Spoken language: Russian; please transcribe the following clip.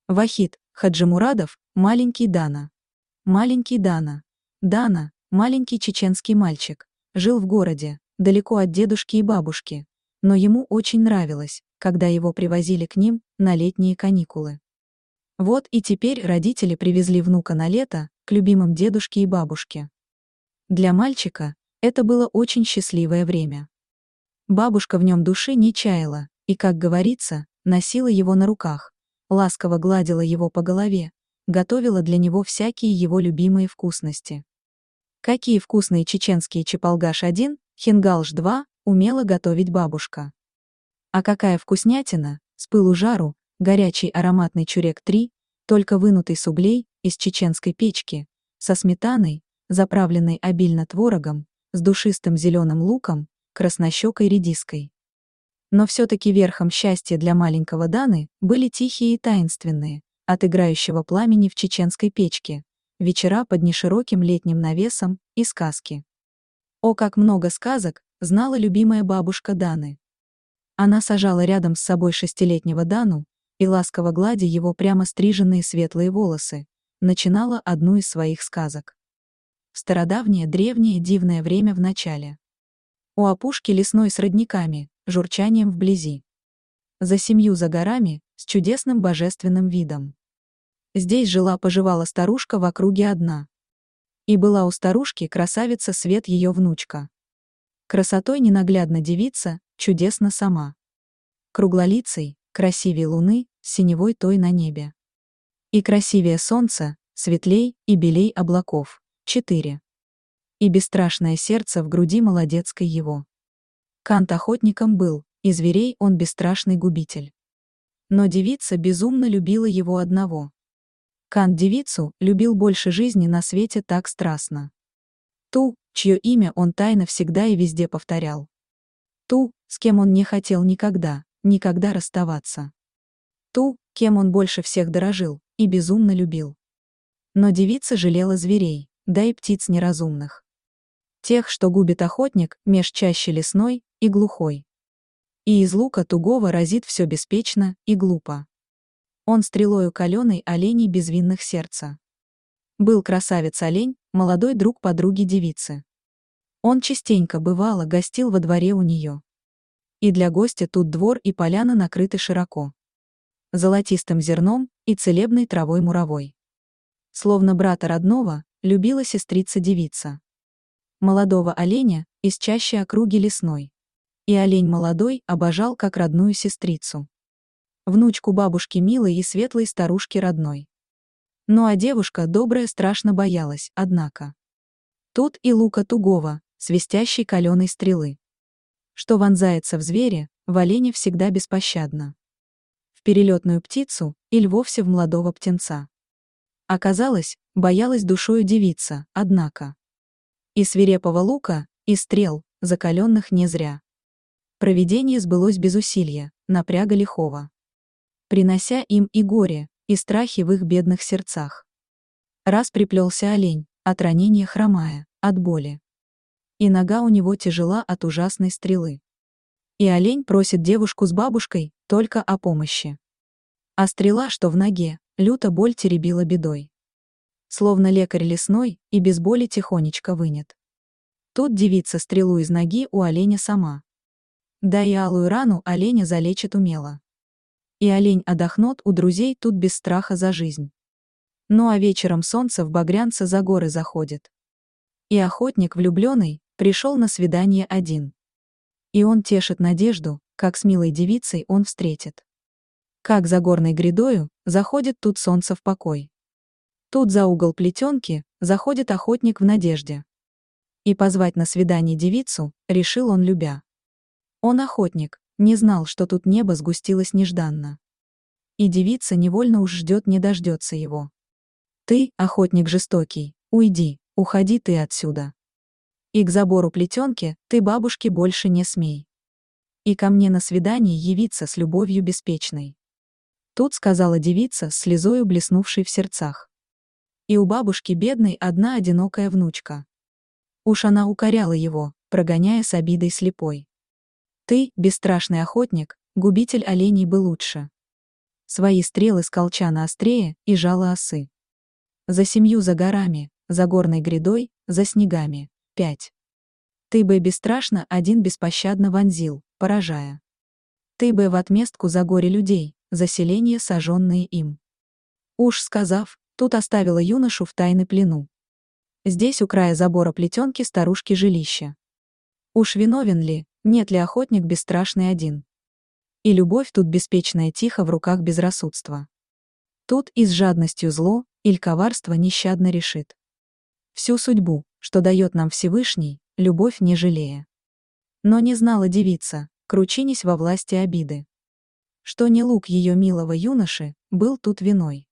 Вахид Хаджимурадов, маленький Дана. Маленький Дана. Дана, маленький чеченский мальчик, жил в городе, далеко от дедушки и бабушки, но ему очень нравилось, когда его привозили к ним на летние каникулы. Вот и теперь родители привезли внука на лето к любимым дедушке и бабушке. Для мальчика это было очень счастливое время. Бабушка в нем души не чаяла и, как говорится, носила его на руках, ласково гладила его по голове, готовила для него всякие его любимые вкусности. Какие вкусные чеченские чепалгаш-1, хингалш-2 умела готовить бабушка. А какая вкуснятина, с пылу-жару, горячий ароматный чурек-3, только вынутый с углей, из чеченской печки, со сметаной, заправленной обильно творогом, с душистым зеленым луком, краснощекой редиской. Но все-таки верхом счастья для маленького Даны были тихие и таинственные, от играющего пламени в чеченской печке, вечера под нешироким летним навесом и сказки. О, как много сказок знала любимая бабушка Даны. Она сажала рядом с собой 6-летнего Дану и, ласково гладя его прямо стриженные светлые волосы, начинала одну из своих сказок. В стародавнее древнее дивное время в начале. У опушки лесной с родниками, журчанием вблизи. За семью за горами, с чудесным божественным видом. Здесь жила-поживала старушка в округе одна. И была у старушки красавица Свет ее внучка. Красотой ненаглядна девица, чудесно сама. Круглолицей, красивей луны, синевой той на небе. И красивее солнца, светлей и белей облаков. 4. И бесстрашное сердце в груди молодецкой его. Кант охотником был, и зверей он бесстрашный губитель. Но девица безумно любила его одного. Кант девицу любил больше жизни на свете так страстно. Ту, чье имя он тайно всегда и везде повторял. Ту, с кем он не хотел никогда, никогда расставаться. Ту, кем он больше всех дорожил и безумно любил. Но девица жалела зверей, да и птиц неразумных. Тех, что губит охотник меж чаще лесной и глухой. И из лука тугого разит все беспечно и глупо. Он стрелою каленой оленей безвинных сердца. Был красавец-олень, молодой друг подруги девицы. Он частенько бывало гостил во дворе у нее. И для гостя тут двор и поляна накрыты широко. Золотистым зерном и целебной травой муровой. Словно брата родного, любила сестрица-девица. Молодого оленя из чащи округи лесной. И олень молодой обожал как родную сестрицу. Внучку бабушки милой и светлой старушки родной. Ну а девушка добрая страшно боялась, однако. Тут и лука тугого, свистящей каленой стрелы. Что вонзается в зверя, в оленя всегда беспощадно. В перелетную птицу или вовсе в молодого птенца. Оказалось, боялась душою девица, однако. И свирепого лука, и стрел, закаленных не зря. Провидение сбылось без усилия, напряга лихого. Принося им и горе, и страхи в их бедных сердцах. Раз приплелся олень, от ранения хромая, от боли. И нога у него тяжела от ужасной стрелы. И олень просит девушку с бабушкой только о помощи. А стрела, что в ноге, люто боль теребила бедой. Словно лекарь лесной и без боли тихонечко вынет. Тут девица стрелу из ноги у оленя сама. Да и алую рану оленя залечит умело. И олень отдохнет у друзей тут без страха за жизнь. Ну а вечером солнце в багрянце за горы заходит. И охотник влюбленный пришел на свидание один. И он тешит надежду, как с милой девицей он встретит. Как за горной грядою заходит тут солнце в покой. Тут за угол плетенки заходит охотник в надежде. И позвать на свидание девицу решил он любя. Он охотник, не знал, что тут небо сгустилось нежданно. И девица невольно уж ждет не дождется его. Ты, охотник жестокий, уйди, уходи ты отсюда. И к забору плетенки ты бабушке больше не смей. И ко мне на свидание явиться с любовью беспечной. Тут сказала девица с слезою блеснувшей в сердцах. И у бабушки бедной одна одинокая внучка. Уж она укоряла его, прогоняя с обидой слепой. Ты, бесстрашный охотник, губитель оленей бы лучше. Свои стрелы с колчана острее и жало осы. За семью за горами, за горной грядой, за снегами. 5. Ты бы бесстрашно один беспощадно вонзил, поражая. Ты бы в отместку за горе людей, за селение сожженные им. Уж сказав, тут оставила юношу в тайны плену. Здесь у края забора плетенки старушки жилища. Уж виновен ли, нет ли охотник бесстрашный один? И любовь тут беспечная тихо в руках безрассудства. Тут и с жадностью зло, иль коварство нещадно решит. Всю судьбу, что дает нам Всевышний, любовь не жалея. Но не знала девица, кручинись во власти обиды, что не лук ее милого юноши был тут виной.